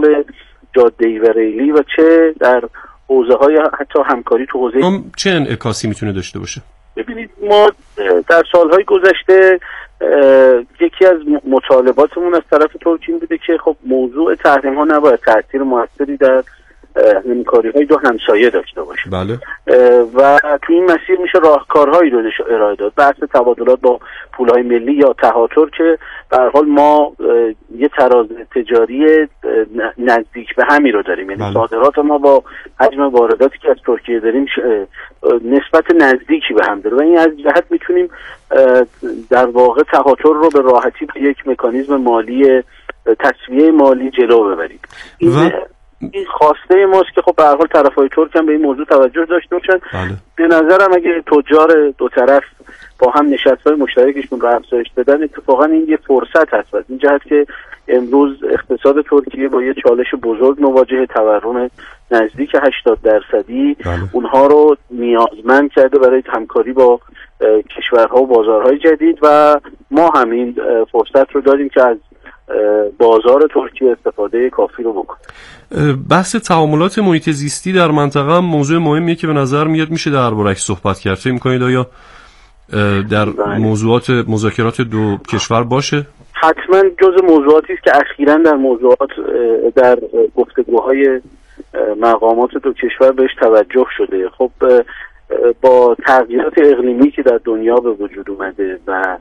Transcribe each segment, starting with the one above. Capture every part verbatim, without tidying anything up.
شغل جاده‌ای و ریلی و چه در حوزه‌های حتی همکاری تو حوزه. چه انعکاسی میتونه داشته باشه؟ ببینید ما در سالهای گذشته یکی از مطالباتمون از طرف ترکیه بوده که خب موضوع تحریم ها نباید تأثیر موثری در همکاری های دو همسایه داشته باشه. بله. و تو این مسیر میشه راهکارهایی رو ارائه داد. بحث تبادلات با پولهای ملی یا تهاتر که به هر حال ما یه تراز تجاری نزدیک به همی رو داریم، یعنی صادرات ما با حجم وارداتی که از ترکیه داریم نسبت نزدیکی به هم داره و این از جهت میتونیم در واقع تهاتر رو به راحتی به یک مکانیزم مالی تسویه مالی جلو ببریم. این و... این خواسته ماست که خب به هر حال طرفای ترک هم به این موضوع توجه داشته باشن. بله. به نظرم اگه تجار دو طرف با هم نشست‌های مشترکشون رو افزایش بدن اتفاقا این یه فرصت هست. از این جهت که امروز اقتصاد ترکیه با یه چالش بزرگ مواجه، تورم نزدیک هشتاد درصدی بله. اونها رو نیازمند کرده برای همکاری با کشورها و بازارهای جدید و ما همین فرصت رو داریم که از بازار ترکیه استفاده کافی رو بکنیم. بحث تعاملات محیط زیستی در منطقه هم موضوع مهمیه که به نظر میاد میشه درباره‌اش صحبت کرد. فکر می‌کنید آیا در موضوعات مذاکرات دو کشور باشه؟ حتما جزء موضوعاتی است که اخیراً در موضوعات در گفتگوهای مقامات دو کشور بهش توجه شده. خب با تغییرات اقلیمی که در دنیا به وجود اومده و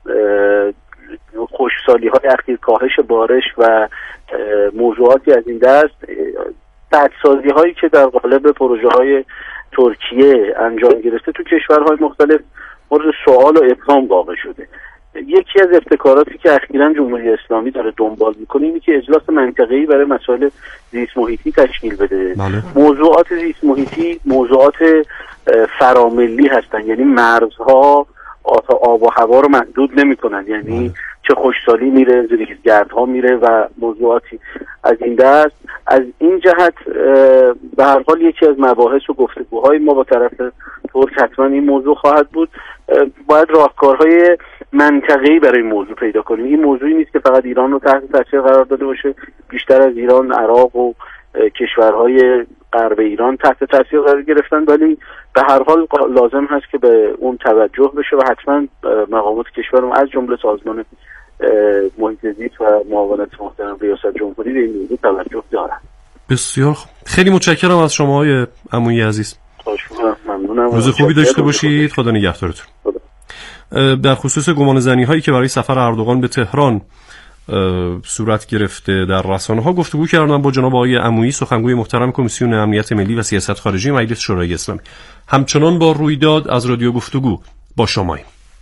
خشکسالی های اخیر، کاهش بارش و موضوعاتی از این دست، سدسازی هایی که در قالب پروژه های ترکیه انجام گرفته تو کشورهای مختلف مورد سوال و ابهام واقع شده. یکی از ابتکاراتی که اخیراً جمهوری اسلامی داره دنبال میکنه اینه که اجلاس منطقه‌ای برای مسائل زیست محیطی تشکیل بده. بله. موضوعات زیست محیطی موضوعات فراملی هستن، یعنی مرزها آب و هوا رو محدود نمی‌کنن، یعنی چه خشکسالی میره، ریزگردها میره و موضوعاتی از این دست. از این جهت به هر حال یکی از مباحث و گفتگوهای ما با طرف ترک حتما این موضوع خواهد بود. باید راهکارهای منطقه‌ای برای این موضوع پیدا کنیم. این موضوعی نیست که فقط ایران رو تحت تاثیر قرار داده باشه، بیشتر از ایران عراق و کشورهای غرب ایران تحت تاثیر قرار گرفتن، ولی به هر حال لازم هست که به اون توجه بشه و حتما مقامات کشورم از جمله سازمان محیط زیست و معاونت محترم ریاست جمهوری به این موضوع توجه دارن. بسیار خوب. خیلی متشکرم از شما آقای عمویی عزیز. ممنونم. روز خوبی داشته باشید. خدا نگهدارتون. در خصوص گمانه‌زنی هایی که برای سفر اردوغان به تهران صورت گرفته در رسانه‌ها گفتگو کردم با جناب آقای عمویی، سخنگوی محترم کمیسیون امنیت ملی و سیاست خارجی مجلس شورای اسلامی. همچنان با رویداد از رادیو گفتگو با شماییم.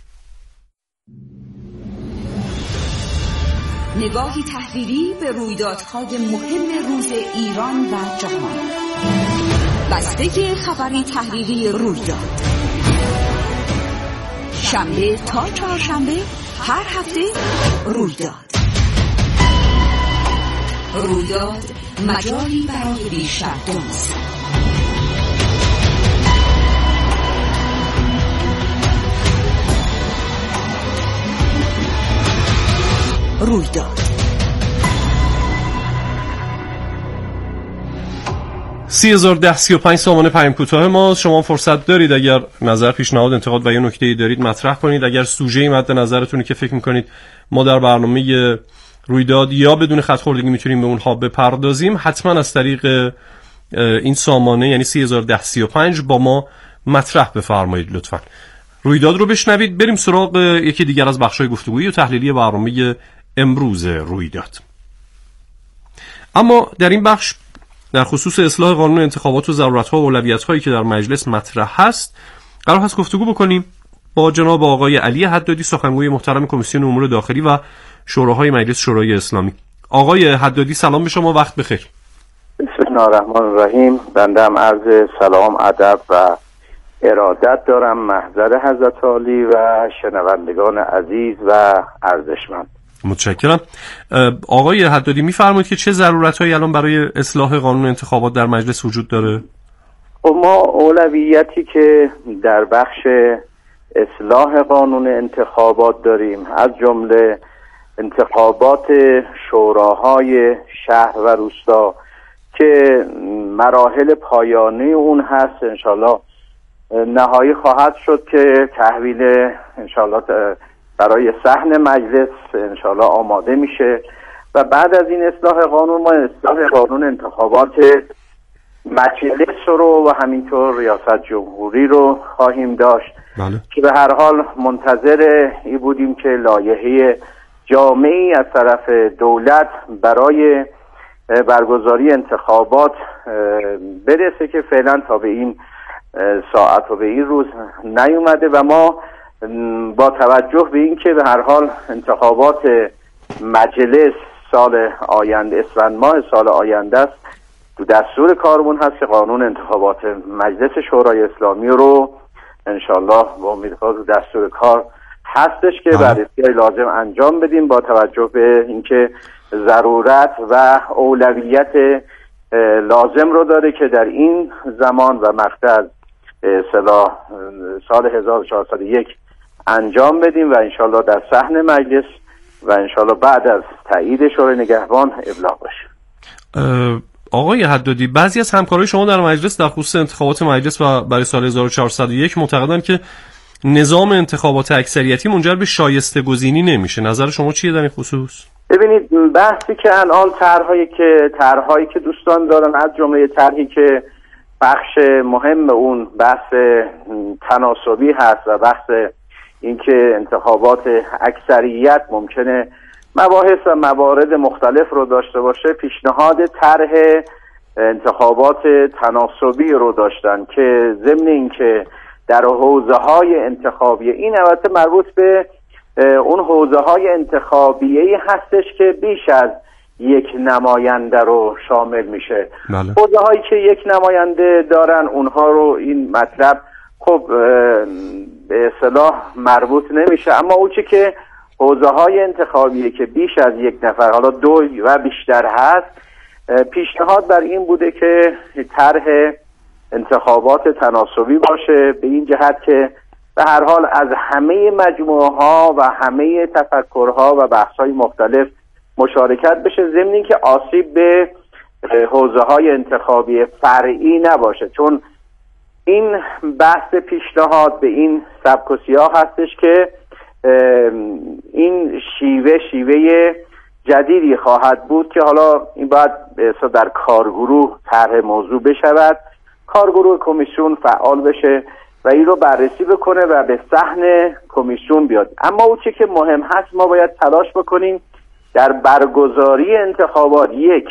نگاهی تحلیلی به رویدادهای مهم روز ایران و جهان. بستگی خبری تحلیلی رویداد. شنبه تا چهارشنبه هر هفته رویداد. رویداد مجالی برای بیشتر دانستن. رویداد سی هزار ده سی و پنج سامانه پیام کوتاه ما. شما فرصت دارید اگر نظر، پیشنهاد، انتقاد و یا نکته‌ای دارید مطرح کنید. اگر سوژه‌ای مد نظرتونه که فکر می‌کنید ما در برنامه رویداد یا بدون خط خوردگی میتونیم به اونها بپردازیم، حتما از طریق این سامانه یعنی سی هزار ده سی و پنج با ما مطرح بفرمایید لطفاً. رویداد رو بشنوید. بریم سراغ یکی دیگر از بخش‌های گفتگویی و تحلیلی برنامه امروز رویداد. اما در این بخش در خصوص اصلاح قانون انتخابات و ضرورت‌ها و اولویت‌هایی که در مجلس مطرح هست قرار هست گفتگو بکنیم با جناب آقای علی حدادی، سخنگوی محترم کمیسیون امور داخلی و شوراهای مجلس شورای اسلامی. آقای حدادی سلام به شما، وقت بخیر. بسم الله الرحمن الرحیم. بنده هم عرض سلام، ادب و ارادت دارم محضر حضرت عالی و شنوندگان عزیز و ارزشمند. متشکرم. آقای حدادی میفرمایید که چه ضرورت‌هایی الان برای اصلاح قانون انتخابات در مجلس وجود داره؟ ما اولویتی که در بخش اصلاح قانون انتخابات داریم از جمله انتخابات شوراهای شهر و روستا که مراحل پایانی اون هست انشالله نهایی خواهد شد که تحویل انشالله برای صحن مجلس انشالله آماده میشه و بعد از این اصلاح قانون ما اصلاح قانون انتخابات مجلس رو و همینطور ریاست جمهوری رو خواهیم داشت. بله. که به هر حال منتظر ای بودیم که لایحه جامعی از طرف دولت برای برگزاری انتخابات برسه که فعلا تا به این ساعت و به این روز نیومده و ما با توجه به این که به هر حال انتخابات مجلس سال آینده اسفند ماه سال آینده است تو دستور کارمون هست که قانون انتخابات مجلس شورای اسلامی رو انشالله با امید خدا تو دستور کار هستش که بررسی لازم انجام بدیم با توجه به اینکه ضرورت و اولویت لازم رو داره که در این زمان و مقطع اصلاح سال هزار و چهارصد و یک انجام بدیم و انشالله در صحن مجلس و انشالله بعد از تایید شورای نگهبان ابلاغ بشه. آقای حدادی، بعضی از همکارای شما در مجلس در خصوص انتخابات مجلس و برای سال هزار و چهارصد و یک معتقدن که نظام انتخابات اکثریتی منجر به شایسته گزینی نمیشه. نظر شما چیه در این خصوص؟ ببینید بحثی که الان طرحهایی که طرحهایی که دوستان دارن از جمله طرحی که بخش مهم اون بحث تناسبی هست و بحث اینکه انتخابات اکثریت ممکنه مباحث و موارد مختلف رو داشته باشه، پیشنهاد طرح انتخابات تناسبی رو داشتن که ضمن اینکه در حوزه‌های انتخابی این البته مربوط به اون حوزه‌های انتخابیه‌ای هستش که بیش از یک نماینده رو شامل میشه. بله. حوزه‌هایی که یک نماینده دارن اونها رو این مطلب خب به اصطلاح مربوط نمیشه، اما اون چی که حوزه‌های انتخابی که بیش از یک نفر حالا دو و بیشتر هست پیشنهاد بر این بوده که طرح انتخابات تناسبی باشه به این جهت که به هر حال از همه مجموعه ها و همه تفکرها و بحث‌های مختلف مشارکت بشه ضمن اینکه آسیب به حوزه‌های انتخابی فرعی نباشه، چون این بحث پیشنهاد به این سبک و سیاق هستش که این شیوه شیوه جدیدی خواهد بود که حالا این باید در کارگروه طرح موضوع بشود، کارگروه کمیسیون فعال بشه و این رو بررسی بکنه و به صحن کمیسیون بیاد. اما اون چی که مهم هست ما باید تلاش بکنیم در برگزاری انتخابات یک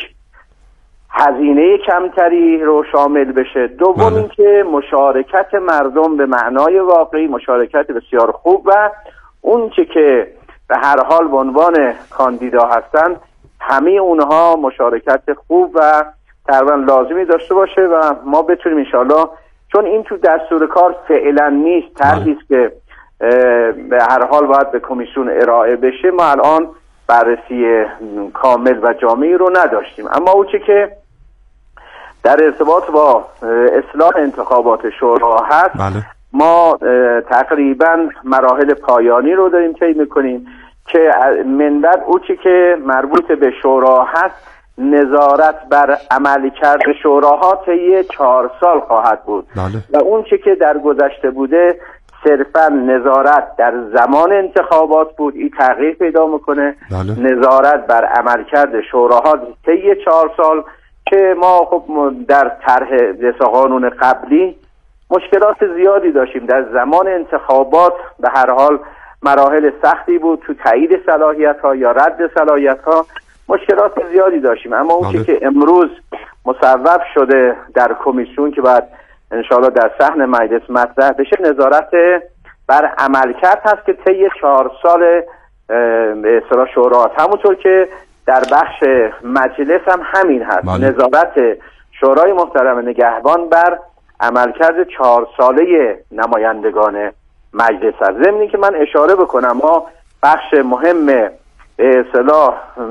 هزینه کمتری رو شامل بشه، دوم اینکه مشارکت مردم به معنای واقعی مشارکت بسیار خوب و اون چی که به هر حال به عنوان کاندیدا هستن همه اونها مشارکت خوب و تقریبا لازمی داشته باشه و ما بتونیم انشالله، چون این تو دستور کار فعلا نیست، طرحی است که به هر حال باید به کمیسیون ارائه بشه، ما الان بررسی کامل و جامعی رو نداشتیم. اما اون چی که در ارتباط با اصلاح انتخابات شورا هست بله. ما تقریبا مراحل پایانی رو داریم طی میکنیم که من بعد اون چی که مربوط به شورا هست نظارت بر عملکرد شوراها طی چهار سال خواهد بود بله. و اون چی که در گذشته بوده صرفا نظارت در زمان انتخابات بود، این تغییر پیدا میکنه. بله. نظارت بر عملکرد شوراها طی چهار سال که ما خب در طرح قانون قبلی مشکلات زیادی داشتیم در زمان انتخابات، به هر حال مراحل سختی بود تو تایید صلاحیت ها یا رد صلاحیت ها، مشکلات زیادی داشتیم. اما اون بله. که امروز مصوب شده در کمیسیون که بعد انشاءالله در صحن مجلس مطرح بشه نظارت بر عملکرد هست که طی چهار سال به اصطلاح شورا، همونطور که در بخش مجلس هم همین هست بله. نظارت شورای محترم نگهبان بر عملکرد چهار ساله نمایندگان مجلس هست. ضمن که من اشاره بکنم ما بخش مهم به اصطلاح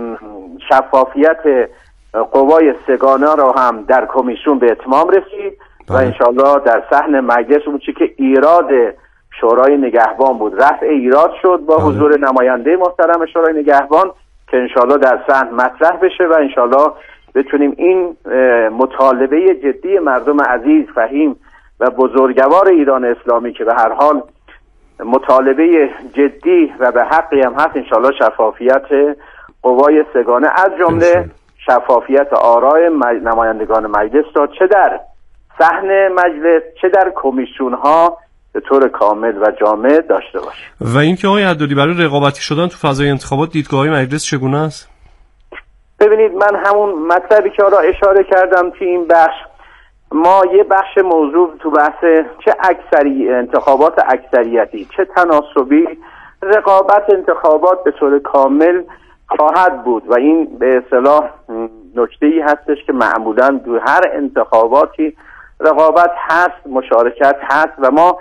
شفافیت قوای سگانه را هم در کمیسیون به اتمام رسید بله. و انشالله در صحن مجلس اون چی که ایراد شورای نگهبان بود، رفع ایراد شد با حضور نماینده محترم شورای نگهبان که انشالله در صحن مطرح بشه و انشالله بتونیم این مطالبه جدی مردم عزیز، فهیم و بزرگوار ایران اسلامی که به هر حال مطالبه جدی و به حقی هم هست، انشالله شفافیت قوای سگانه از جمله شفافیت آرای نمایندگان مجلس را چه در صحن مجلس چه در کمیسیون ها به طور کامل و جامع داشته باشه. و اینکه آقای حدادی برای رقابتی شدن تو فضای انتخابات دیدگاه مجلس چگونه است؟ ببینید، من همون مطلبی که را اشاره کردم توی این بخش، ما یه بخش موضوع تو بحث چه اکثری انتخابات اکثریتی چه تناسبی، رقابت انتخابات به طور کامل خواهد بود و این به اصطلاح نکته‌ای هستش که معمولاً تو هر انتخاباتی رقابت هست، مشارکت هست و ما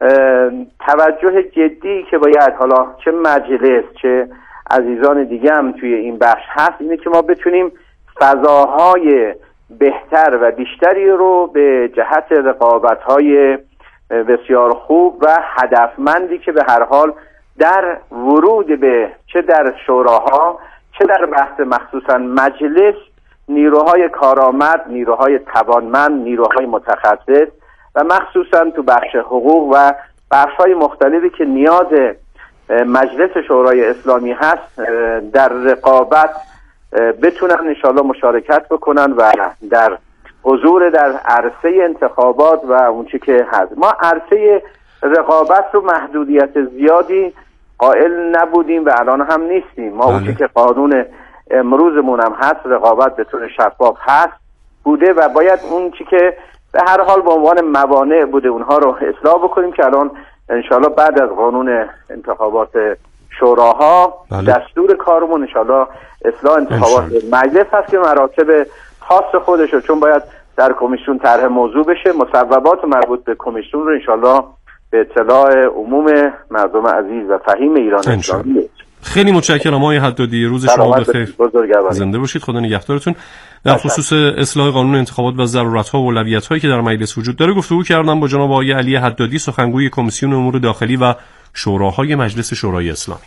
توجه جدی که باید حالا چه مجلس چه عزیزان دیگه هم توی این بخش هست اینه که ما بتونیم فضاهای بهتر و بیشتری رو به جهت رقابت‌های بسیار خوب و هدفمندی که به هر حال در ورود به چه در شوراها چه در بحث مخصوصا مجلس نیروهای کارآمد، نیروهای توانمند، نیروهای متخصص و مخصوصا تو بخش حقوق و بخش‌های مختلفی که نیاز مجلس شورای اسلامی هست در رقابت بتونن انشالله مشارکت بکنن و در حضور در عرصه انتخابات و اونچه که هست. ما عرصه رقابت رو محدودیت زیادی قائل نبودیم و الان هم نیستیم. ما اونچه که قانون امروزمون هم هست، رقابت به طور شفاف هست بوده و باید اونچه که به هر حال به عنوان موانع بوده اونها رو اصلاح بکنیم که الان انشالله بعد از قانون انتخابات شوراها بله. دستور کارمون انشالله اصلاح انتخابات مجلس هست که مراتب خاص خودشه، چون باید در کمیسیون طرح موضوع بشه، مصوبات مربوط به کمیسیون رو انشالله به اطلاع عموم مردم عزیز و فهیم ایران اسلامی. خیلی متشکرم آقای حدادی، روز شما بخیر، زنده باشید، خدا نگهدارتون. در خصوص اصلاح قانون انتخابات و ضرورت‌ها و اولویت‌هایی که در مجلس وجود داره گفتگو کردم با جناب آقای علی حدادی، سخنگوی کمیسیون امور داخلی و شوراهای مجلس شورای اسلامی.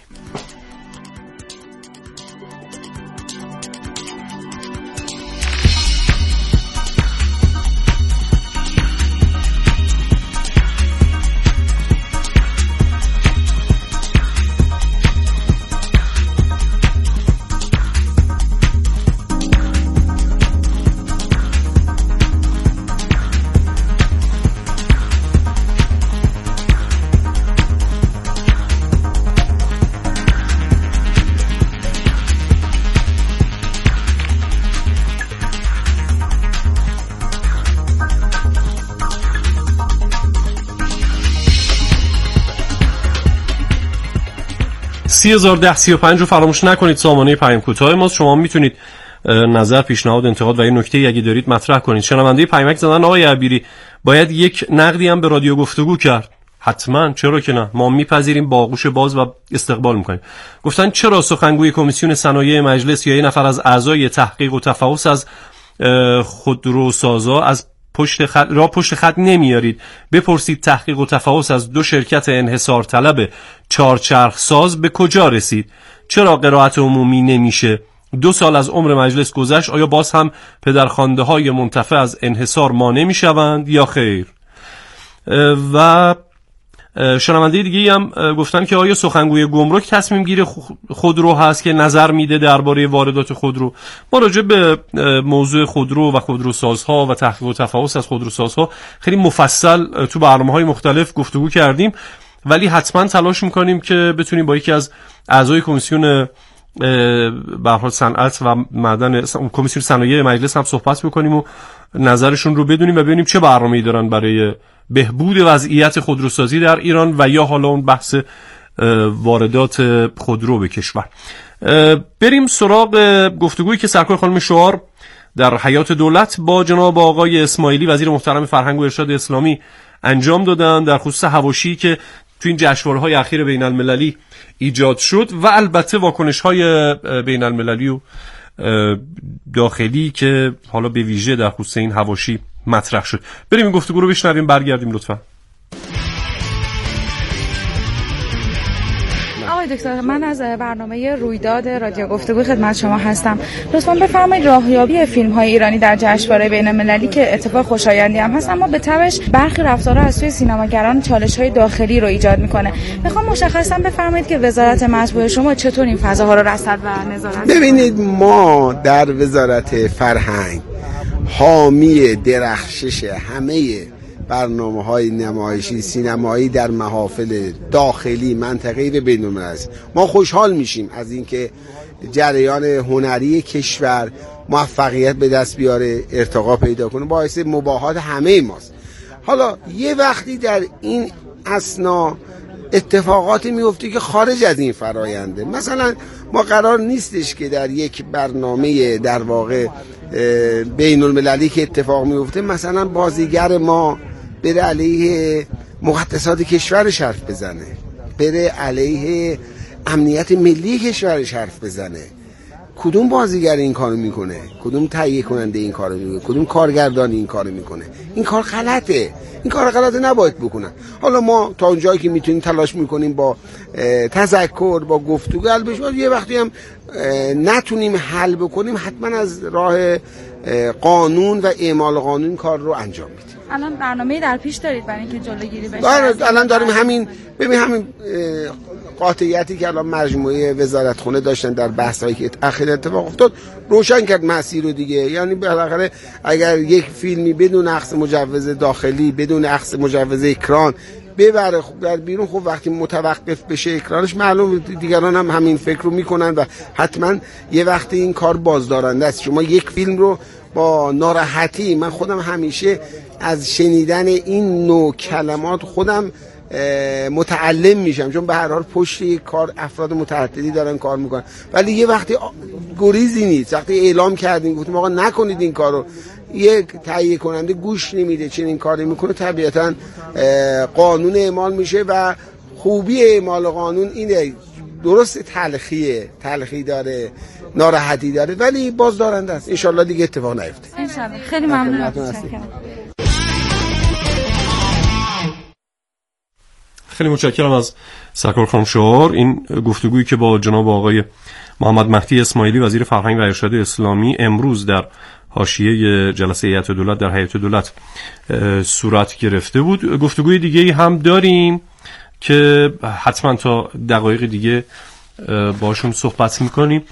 سی هزار ده سی و پنج رو فراموش نکنید، سامانه پیام کوتاه ماست. شما میتونید نظر، پیشنهاد، انتقاد و این نکته اگه دارید مطرح کنید. شنونده پیامک زدن آقای عبیری باید یک نقدی هم به رادیو گفتگو کرد. حتما، چرا که نه، ما میپذیریم با آغوش باز و استقبال میکنیم. گفتن چرا سخنگوی کمیسیون صنایع مجلس یا یک نفر از اعضای تحقیق و تفحص از خودروسازا از پشت خط را پشت خط نمیارید؟ بپرسید تحقیق و تفحص از دو شرکت انحصار طلب چهارچرخ ساز به کجا رسید؟ چرا قرائت عمومی نمیشه؟ دو سال از عمر مجلس گذشت، آیا باز هم پدرخوانده های منتفع از انحصار مانع میشوند یا خیر؟ و شنونده دیگه هم گفتن که آیا سخنگوی گمرک تصمیم گیر خودرو هست که نظر میده درباره واردات خودرو؟ ما راجع به موضوع خودرو و خودروسازها و تحقیق و تفحص از خودروسازها خیلی مفصل تو برنامه‌های مختلف گفتگو کردیم، ولی حتما تلاش میکنیم که بتونیم با یکی از اعضای کمیسیون به هر حال صنعت و معدن، کمیسیون صنایع مجلس هم صحبت بکنیم و نظرشون رو بدونیم و ببینیم چه برنامه‌ای دارن برای بهبود وضعیت خودروسازی در ایران و یا حالا اون بحث واردات خودرو به کشور. بریم سراغ گفتگویی که سرکار خانم شعار در حیات دولت با جناب آقای اسماعیلی وزیر محترم فرهنگ و ارشاد اسلامی انجام دادن در خصوص حواشی که تو این جشنواره‌های اخیر بین المللی ایجاد شد و البته واکنش‌های بین المللی و داخلی که حالا به ویژه در خصوص این حواشی مطرح شد. بریم این گفتگو رو بشنویم، برگردیم لطفا. آقای دکتر، من از برنامه رویداد رادیو گفتگو خدمت شما هستم. لطفاً بفرمایید راهیابی فیلم‌های ایرانی در جشنواره بین‌المللی که اتفاق خوشایندی هم هست، اما به تبعش برخی رفتارها از سوی سینماگران چالش‌های داخلی رو ایجاد می‌کنه. می‌خوام مشخصاً بفرمایید که وزارت مطبوع شما چطور این فضاها رو رصد و نظارت؟ ببینید، ما در وزارت فرهنگ حامی درخشش همه برنامه‌های نمایشی سینمایی در محافل داخلی منطقه‌ای و بین‌المللی است. ما خوشحال میشیم از اینکه جریان هنری کشور موفقیت به دست بیاره، ارتقا پیدا کنه، باعث مباهات همه ماست. حالا یه وقتی در این اثنا اتفاقاتی میفته که خارج از این فراینده. مثلا ما قرار نیستش که در یک برنامه در واقع بین المللی که اتفاق میفته مثلا بازیگر ما بره علیه مقدسات کشورش حرف بزنه، بره علیه امنیت ملی کشورش حرف بزنه. کدوم بازیگر این کارو میکنه؟ کدوم تهیه کننده این کارو میکنه؟ کدوم کارگردان این کارو میکنه؟ این کار غلطه. این کار غلطه نباید بکنن. حالا ما تا اونجایی که میتونیم تلاش میکنیم با تذکر، با گفتگو، البته یه وقتی هم نتونیم حل بکنیم حتما از راه قانون و اعمال قانون کار رو انجام میدیم. الان برنامه‌ای در پیش دارید برای اینکه جلوگیری بشه؟ بله، الان داریم همین ببین همین قاطعیتی که الان مجموعه وزارتخونه داشتن در بحثایی که اخیر اتفاق افتاد روشن کرد مسیر رو دیگه. یعنی بالاخره اگر یک فیلمی بدون اخذ مجوز داخلی، بدون اخذ مجوز اکران ببره در بیرون، خب وقتی متوقف بشه اکرانش معلوم دیگران هم همین فکر رو میکنن و حتما یه وقتی این کار بازدارنده است. شما یک فیلم رو با ناراحتی، من خودم همیشه از شنیدن این نوع کلمات خودم متعلم میشم، چون به هر حال پشت یک کار افراد متعددی دارن کار میکنن، ولی یه وقتی گریزی نیست. وقتی اعلام کردیم گفتیم آقا نکنید این کارو، یک تهیه کننده گوش نمیده چنین کاری میکنه، طبیعتا قانون اعمال میشه و خوبی اعمال قانون اینه. درست تلخیه، تلخی داره، ناراحتی داره، ولی بازدارنده است. انشالله دیگه اتفاق نیفته. انشالله. خیلی ممنونم. خیلی متشکرم از سرکار خانم شعار. این گفتگویی که با جناب آقای محمد مهدی اسماعیلی وزیر فرهنگ و ارشاد اسلامی امروز در حاشیه جلسه هیئت دولت در هیئت دولت صورت گرفته بود. گفتگوی دیگه‌ای هم داریم که حتما تا دقایق دیگه باشون صحبت میکنیم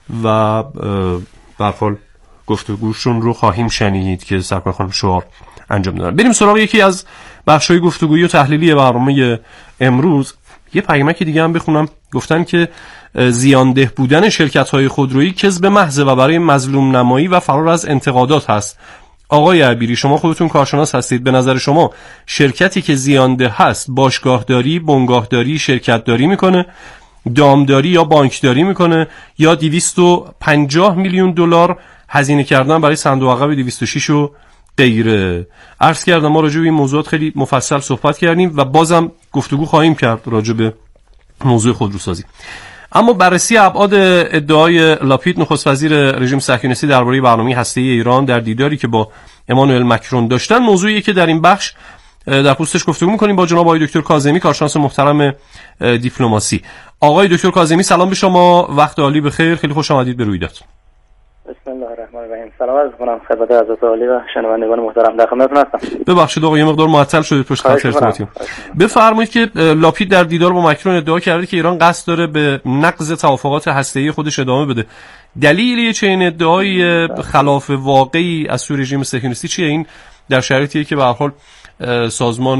و به هر حال گفتگوشون رو خواهیم شنید که سرکار خانم شعار انجام دادن. بریم سراغ یکی از بخش‌های گفتگویی و تحلیلی برنامه امروز. یه پیامک دیگه هم بخونم. گفتن که زیانده بودن شرکت‌های خودرویی کذب محض و برای مظلوم نمایی و فرار از انتقادات هست. آقای عبیری، شما خودتون کارشناس هستید، به نظر شما شرکتی که زیانده هست باشگاهداری، بنگاهداری، شرکتداری میکنه، دامداری یا بانکداری میکنه، یا دویست و پنجاه میلیون دلار هزینه کردن برای صندوق عقب دویست و شش و غیره؟ عرض کردم ما راجع به این موضوعات خیلی مفصل صحبت کردیم و بازم گفتگو خواهیم کرد راجع به موضوع خودروسازی. اما بررسی ابعاد ادعای لاپید نخست وزیر رژیم صهیونیستی درباره برنامه هسته‌ای ایران در دیداری که با امانوئل مکرون داشتن موضوعیه که در این بخش در پوستش گفتگو می‌کنیم با جناب آقای دکتر کاظمی، کارشناس محترم دیپلماسی. آقای دکتر کاظمی سلام به شما، وقت عالی بخیر، خیلی خوش آمدید به رویداد. بسم الله الرحمن الرحیم. سلام عرض می‌کنم خدمت حضرت عالی و شنوندگان محترم، در خدمتتون هستم. ببخشید آقا یه مقدار معطل شدید پشت خط ارتباطی. بفرمایید که لاپید در دیدار با مکرون ادعا کرده که ایران قصد داره به نقض توافقات هسته‌ای خودش ادامه بده. دلیل چنین ادعای خلاف واقعی از سوی رژیم صهیونیستی چیه؟ این در شرایطیه که به هر حال سازمان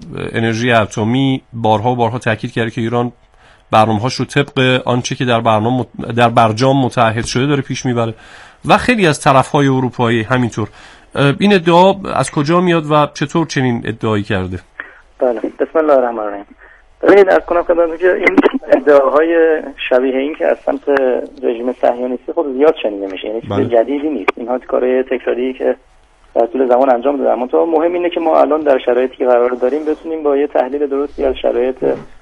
انرژی اتمی بارها و بارها تاکید کرده که ایران برنامه‌هاش رو طبق آنچه که در برنامه در برجام متعهد شده داره پیش میبره و خیلی از طرف‌های اروپایی همینطور. این ادعا از کجا میاد و چطور چنین ادعایی کرده؟ بله، بسم الله الرحمن الرحیم. ببینید از کنم خدمتتون که این ادعاهای شبیه این که از سمت رژیم صهیونیستی خود زیاد شنیده میشه، یعنی چیز جدیدی نیست. اینها کارهای تکراری که در طول زمان انجام داده. اما تو مهم اینه که ما الان در شرایطی که قرار داریم بتونیم با یه تحلیل درستی از شرایط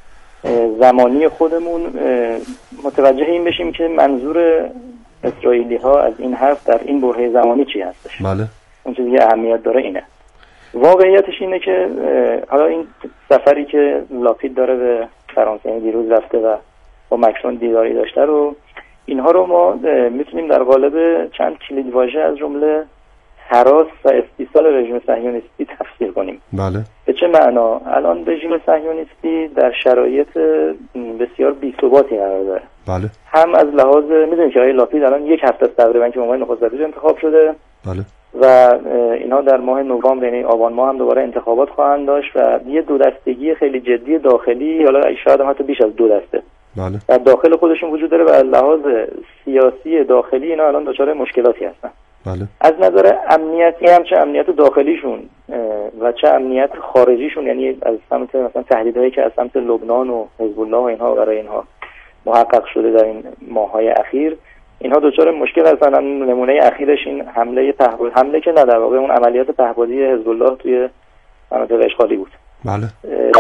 زمانی خودمون متوجه این بشیم که منظور اسرائیلی ها از این حرف در این برهه زمانی چی هستش. بله. اون چیزی که اهمیت داره اینه. واقعیتش اینه که حالا این سفری که لاپید داره به فرانسه دیروز رفته و با مکرون دیداری داشته رو، اینها رو ما میتونیم در قالب چند کلیدواژه از جمله هراس و استیصال رژیم صهیونیستی تفسیر کنیم. بله. به چه معنا؟ الان رژیم صهیونیستی در شرایط بسیار بی‌ثباتی قرار داره. بله. هم از لحاظ میدونید که آقای لاپید الان یک هفته است تقریبا که به عنوان نخست وزیر انتخاب شده. بله. و اینها در ماه نوامبر یعنی آبان ماه هم دوباره انتخابات خواهند داشت و یه دو دستگی خیلی جدی داخلی، حالا شاید هم حتی بیش از دو دسته بله. در داخل خودشون وجود داره و از لحاظ سیاسی داخلی اینا الان دچار مشکلاتی هستن. بله. از نظر امنیتی هم چه امنیت داخلیشون و چه امنیت خارجیشون، یعنی از سمت مثلا تهدیدهایی که از سمت لبنان و حزب الله و اینها برای اینها محقق شده در این ماه‌های اخیر، اینها دچار مشکل هستن. نمونه اخیرش این حمله پهپاد حمله که نه در واقع اون عملیات پهپادی حزب الله توی مناطق اشغالی بود. بله.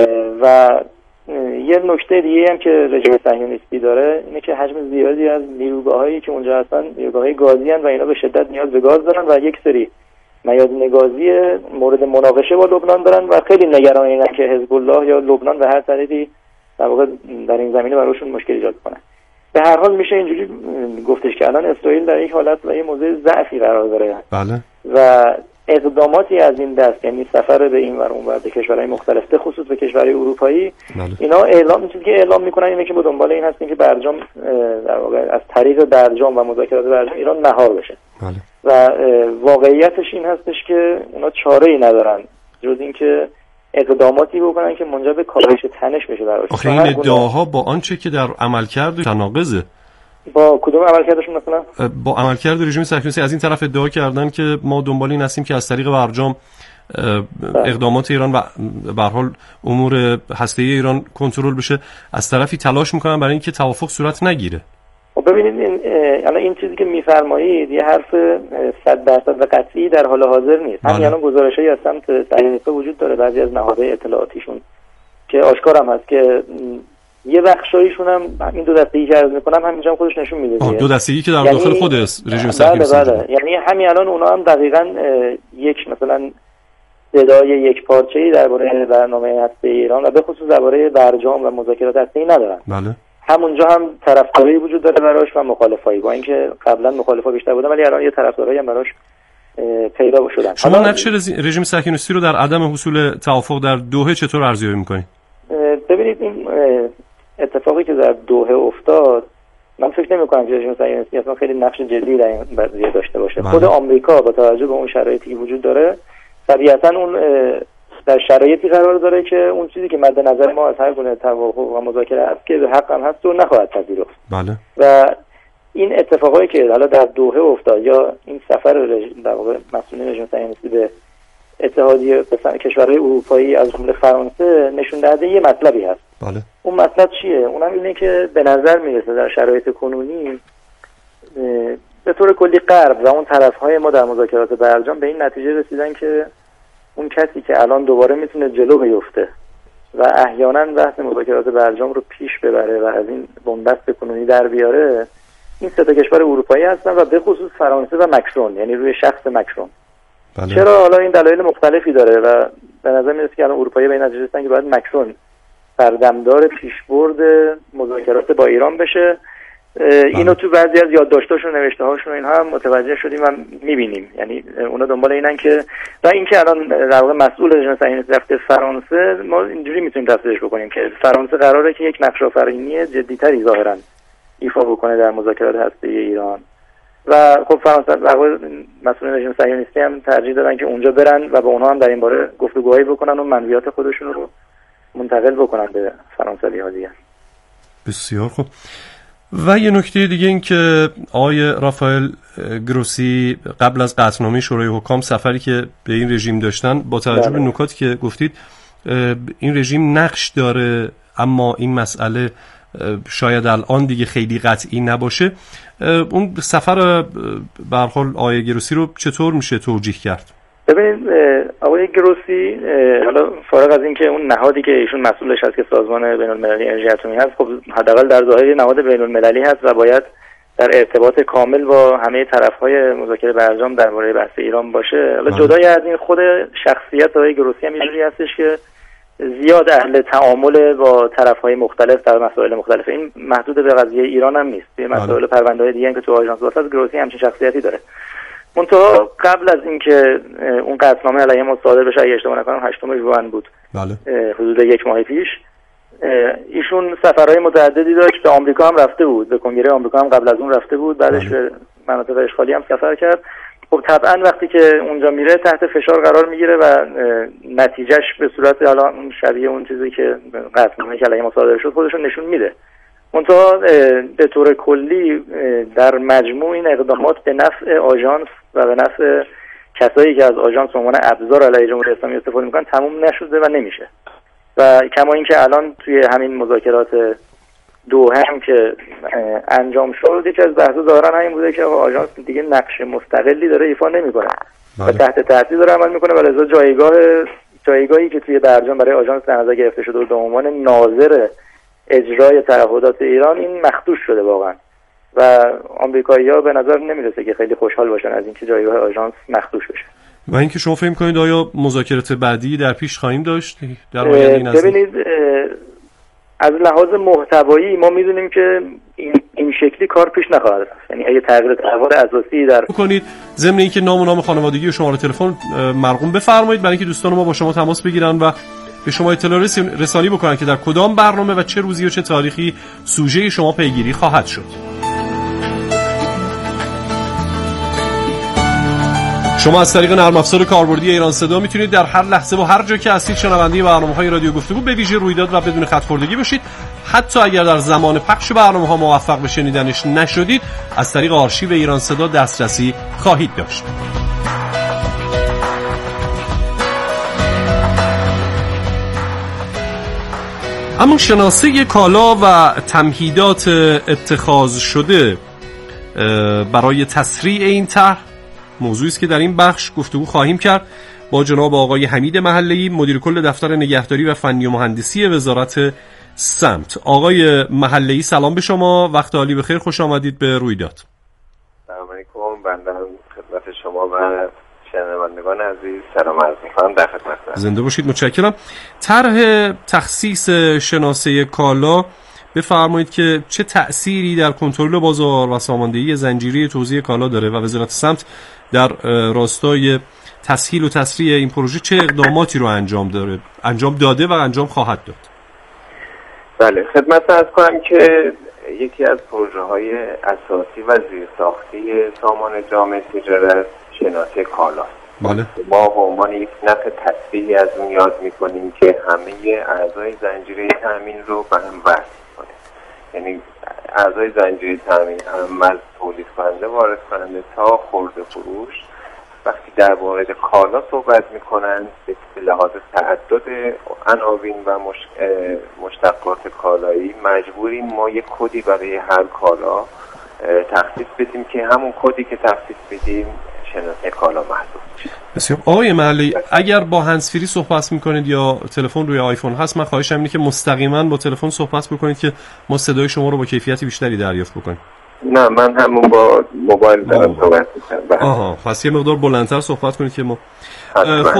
و یه نکته دیگه هم که رژیم صهیونیستی داره اینه که حجم زیادی از نیروگاهایی که اونجا هستن نیروگاه‌های گازی هستن و اینا به شدت نیاز به گاز دارن و یک سری میادین گازی مورد مناقشه با لبنان دارن و خیلی نگران اینن که حزب الله یا لبنان به هر طریقی در واقع در این زمینه براشون مشکل ایجاد کنه. به هر حال میشه اینجوری گفتش که الان اسرائیل در یک حالت و یک موضع ضعفی قرار داره. بله. و اقداماتی از این دست، یعنی سفر به این ور اون ور به کشورهای مختلف به خصوص به کشورهای اروپایی، بله. اینا اعلام چیزی که اعلام میکنن اینه که ما دنبال این هستیم که برجام در واقع از طریق برجام و مذاکرات برجام ایران مهار بشه. بله. و واقعیتش این هستش که اونا چاره‌ای ندارن جز اینکه اقداماتی بکنن که منجر به کاهش تنش بشه براش. آخه این ادعاها با آنچه که در عملکرد تناقضه. با کدوم عملکردشون مثلا؟ با عملکرد رژیم صهیونیستی از این طرف ادعا کردن که ما دنبال این هستیم که از طریق برجام اقدامات ایران و به هر حال امور هسته‌ای ایران کنترل بشه، از طرفی تلاش میکنن برای اینکه توافق صورت نگیره. خب ببینید این الان این چیزی که میفرمایید یه حرف صد درصد و قطعی در حال حاضر نیست. همین الان گزارشایی از سمت صهیونیست‌ها وجود داره، بعضی از نهادهای اطلاعاتیشون که آشکارم هست که یه بخشایشون هم این دو دسته‌ای که عرض می‌کنم همینجا هم خودش نشون میده. دو دسته‌ای که در یعنی داخل خود رژیم صهیونیستی. بله بله. یعنی همین الان اونا هم دقیقاً یک مثلا صدای یک پارچه‌ای درباره برنامه هسته‌ای ایران و به خصوص درباره برجام و مذاکرات هسته‌ای ندارن. بله. همونجا هم طرفداری وجود داره براش و مخالفایی، با اینکه قبلا مخالفا بیشتر بودن ولی الان یه طرفدارایی هم براش پیدا شدن. شما نقش رژیم صهیونیستی رو در عدم حصول توافق در دوحه چطور ارزیابی می‌کنید؟ ببینید این اتفاقی که در دوحه افتاد، من فکر نمی‌کنم که رژیم صهیونیستی اصلا خیلی نقش جدی در این قضیه داشته باشه. بله. خود آمریکا با توجه به اون شرایطی که وجود داره طبیعتاً اون در شرایطی قرار داره که اون چیزی که مد نظر ما از هر گونه توافق و مذاکره است که به حق هم هست و نخواهد پذیرفت. بله. و این اتفاقایی که حالا در دوحه افتاد یا این سفر رژیم در واقع مسئولین رژیم صهیونیستی به اتحادیه به کشورهای اروپایی از جمله فرانسه نشون دهنده یه مطلبی هست. بله. اون مطلب چیه؟ اونم اینه که به نظر میرسه در شرایط کنونی به طور کلی غرب و اون طرفهای ما در مذاکرات برجام به این نتیجه رسیدن که اون کسی که الان دوباره میتونه جلو بیفته و احیانا بحث مذاکرات برجام رو پیش ببره و از این بنبست کنونی در بیاره، این سه تا کشور اروپایی هستن و به خصوص فرانسه و مکرون، یعنی روی شخص مکرون. بله. چرا؟ حالا این دلایل مختلفی داره و به نظر میاد که الان اروپایی به این نتیجه رسیدن که باید مکرون سردمدار پیشبرد مذاکرات با ایران بشه. اینو تو بعضی از یادداشتاشون و نوشته‌هاشون اینها هم متوجه شدیم و می‌بینیم، یعنی اونا دنبال اینن که و اینکه الان در واقع مسئول رژیم صهیونیستی رفته فرانسه، ما اینجوری میتونیم تفسیرش بکنیم که فرانسه قراره که یک نقش آفرینی جدی‌تری ظاهراً ایفا بکنه در مذاکرات هسته‌ای ایران و خب فرانسه در واقع مسئولین رژیم صهیونیستی هم ترجیح دادن که اونجا برن و با اونها هم در این باره گفتگوهایی بکنن و منویات خودشون رو منتقل بکنن به فرانسوی‌ها دیگه. بسیار خوب. و یه نکته دیگه این که آقای رافائل گروسی قبل از قطعنامه شورای حکام سفری که به این رژیم داشتن، با توجه به نکاتی که گفتید این رژیم نقش داره اما این مسئله شاید الان دیگه خیلی قطعی نباشه، اون سفر به هر حال آقای گروسی رو چطور میشه توجیه کرد؟ ببینید آقای گروسی حالا فارغ از اینکه اون نهادی که ایشون مسئولش هست که سازمان بین‌المللی انرژی اتمی هست، خب حداقل در ظاهر نهاد بین‌المللی هست و باید در ارتباط کامل با همه طرف‌های مذاکره برجام درباره بحث ایران باشه. حالا جدای از این خود شخصیت آقای گروسی هم اینجوری هستش که زیاد اهل تعامل با طرف‌های مختلف در مسائل مختلف. این محدود به قضیه ایران هم نیست. به مسائل پرونده‌های دیگه که تو آژانس واسط گروسی همچین شخصیتی داره. منتها قبل از اینکه اون قطعنامه علیه ما صادر بشه، اگه اشتباه نکنم هشتم ژوئن بود. بله. حدود یک ماه پیش ایشون سفرهای متعددی داشت. به آمریکا هم رفته بود، به کنگره آمریکا هم قبل از اون رفته بود، بعدش به مناطق اشغالی هم سفر کرد. خب طبعا وقتی که اونجا میره تحت فشار قرار میگیره و نتیجهش به صورت حالا شبیه اون چیزی که قطعنامه که علیه ما صادر شد خودشون نشون میده. منتها به طور کلی در مجموع این اقدامات به نفع آژانس و به نفع کسایی که از آژانس به عنوان ابزار علیه جمهوری اسلامی استفاده میکنن تموم نشده و نمیشه. و کما اینکه الان توی همین مذاکرات دوحه که انجام شد یکی از بحث‌ها ظاهرا همین بوده که آژانس دیگه نقش مستقلی داره ایفا نمیکنه و تحت تاثیر داره عمل میکنه و لذا جایگاه جایگاهی که توی برجام برای آژانس در نظر گرفته شده به عنوان ناظر اجرای تعهدات ایران این مخدوش شده واقعا و آمریکایی‌ها به نظر نمیرسه که خیلی خوشحال باشن از اینکه جایگاه آژانس مخدوش بشه. و اینکه شما فکر کنید آیا مذاکرات بعدی در پیش خواهیم داشت در آینده این نزدیک؟ ببینید از لحاظ محتوایی ما میدونیم که این این شکلی کار پیش نخواهد رفت. یعنی اگه تغییر تحول اساسی در کنید ضمن اینکه نام و نام خانوادگی و شماره تلفن مرقوم بفرمایید برای اینکه دوستان ما با شما تماس بگیرن و به شما اطلاع رسانی بکنن که در کدام برنامه و چه روزی و چه تاریخی سوژه شما پیگیری خواهد شد. شما از طریق نرم افزار کاربردی ایران صدا میتونید در هر لحظه و هر جا که هستید شنونده برنامه‌های رادیو گفتگو به ویژه رویداد و بدون خط خوردگی باشید. حتی اگر در زمان پخش برنامه‌ها موفق به شنیدنش نشدید از طریق آرشیو ایران صدا دسترسی خواهید داشت. اما شناسه کالا و تمهیدات اتخاذ شده برای تسریع این طرح موضوعی است که در این بخش گفتگو خواهیم کرد با جناب آقای حمید محله‌ای مدیر کل دفتر نگهداری و فنی و مهندسی وزارت سمت. آقای محله‌ای سلام به شما، وقت عالی بخیر، خوش آمدید به رویداد. سلام علیکم، بنده خدمت شما و شنوندگان عزیز سلام عرض می‌کنم، در خدمتتون. زنده باشید، متشکرم. طرح تخصیص شناسه کالا بفرمایید که چه تأثیری در کنترل بازار و ساماندهی زنجیره توزیع کالا داره و وزارت سمت در راستای تسهیل و تسریع این پروژه چه اقداماتی رو انجام داره انجام داده و انجام خواهد داد؟ بله، خدمت عرض کنم که یکی از پروژه‌های اساسی و زیرساختی سامان جامع تجارت شناسه کالاست. بله. ما به عنوان یک نقطه تصویری از اون یاد می‌کنیم که همه اعضای زنجیره تامین رو به هم وصل کنه. یعنی اعضای زنجیره تامین هم از تولید کننده، وارد کننده تا خرده فروش وقتی در مورد کالا صحبت میکنن به لحاظ تعدد عناوین و مش... مشتقات کالایی مجبوریم ما یک کدی برای هر کالا تخصیص بدیم که همون کدی که تخصیص بدیم شناسه کالا محسوب میشه. بسیار. آقای محلی، اگر با هندزفری صحبت میکنید یا تلفن روی آیفون هست، من خواهشم اینه که مستقیما با تلفن صحبت بکنید که ما صدای شما رو با کیفیت بیشتری دریافت بکنیم. نه، من همون با موبایل دارم صحبت میکنم. آها، پس یه مقدار بلندتر صحبت کنید که ما خب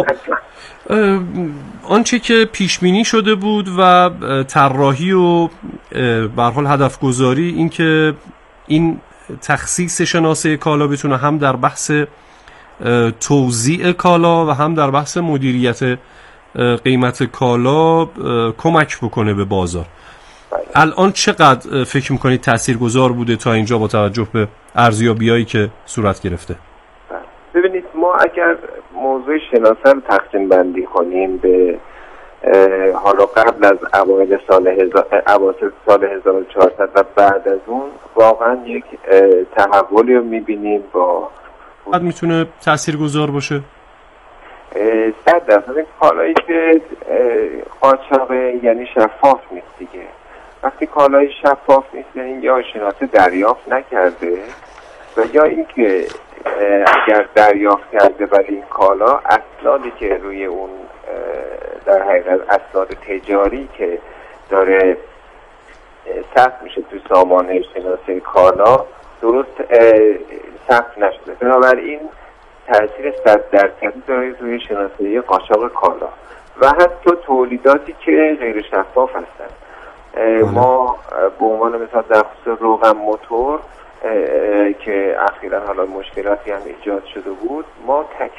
آنچه که پیش بینی شده بود و طراحی و به هر حال هدف گذاری این که این تخصیص شناسه کالا بتونه هم در بحث توزیع کالا و هم در بحث مدیریت قیمت کالا کمک بکنه به بازار. الان چقدر فکر میکنید تاثیرگذار بوده تا اینجا با توجه به ارزیابیایی که صورت گرفته؟ ببینید، ما اگر موضوع شناسه رو تقسیم بندی کنیم به حالا قبل از اوایل سال اواسط سال هزار و چهارصد و بعد از اون واقعا یک تحولی رو میبینیم. با چقدر میتونه تاثیرگذار باشه؟ صد درصد. کالایی که قاچاقه یعنی شفاف نیست دیگه. وقتی کالای شفاف نیست یعنی یا شناسه دریافت نکرده و یا اینکه اگر دریافت کرده برای این کالا اسنادی که روی اون در حقیقت اسناد تجاری که داره ثبت میشه تو سامانه شناسه کالا درست ثبت نشده. بنابراین تاثیر صد درصدی داره روی شناسایی قاچاق کالا و حتی تولیداتی که غیر شفاف هستند. ما به عنوان مثال در خصوص روغن موتور که اخیراً حالا مشکلاتی هم ایجاد شده بود، ما تک